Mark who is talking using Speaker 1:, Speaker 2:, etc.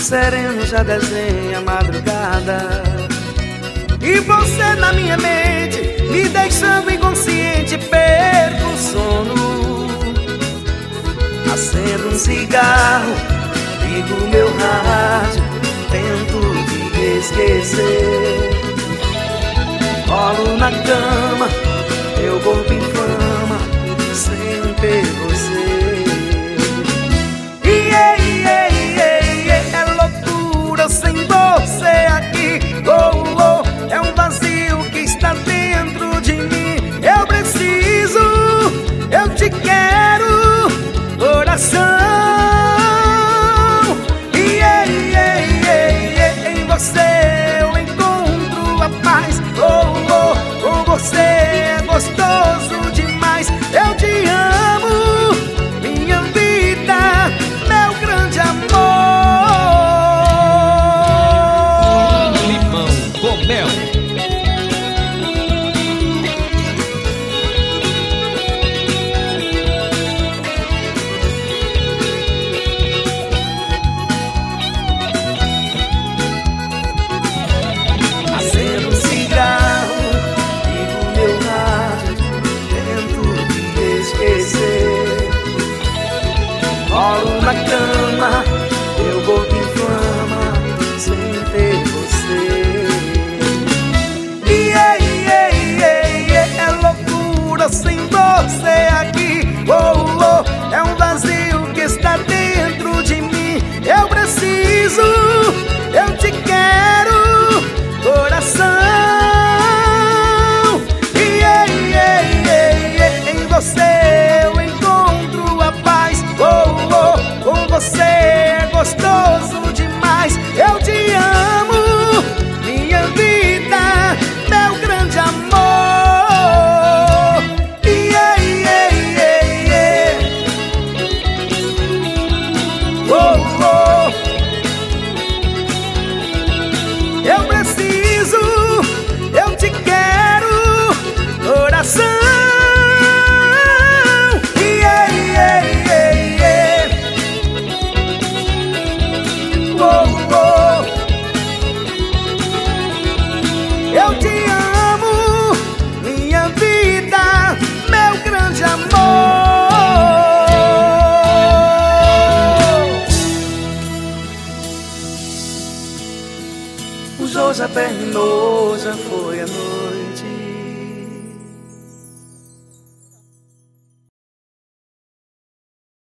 Speaker 1: sereno já desenha a madrugada, e você na minha mente, me deixando inconsciente, perco o sono. Acendo um cigarro, ligo meu rádio, tento te esquecer. Rolo na cama, meu corpo inflama, sem ter você. É loucura sem você aqui. Oh, oh, é um vazio que está dentro de mim. Eu preciso, eu te quero, coração. Em você eu encontro a paz. Oh, oh, com você é gostoso demais. Eu te amo, minha vida, meu grande amor.
Speaker 2: Limão com mel.
Speaker 1: Acendo um cigarro, ligo meu rádio, tento te esquecer. Rolo na cama, meu corpo inflama, sem ter você. É loucura sem você aqui. Oh, oh, é um vazio que está dentro de mim. Eu preciso, eu te quero, coração. Em você eu encontro a paz. Oh, oh, com você é gostoso demais. Eu te amo, minha vida, meu grande amor. Oh, oh, eu preciso, eu te quero, coração. Oh, oh, eu te amo, minha vida, meu grande amor. O jogo já terminou, já foi a noite.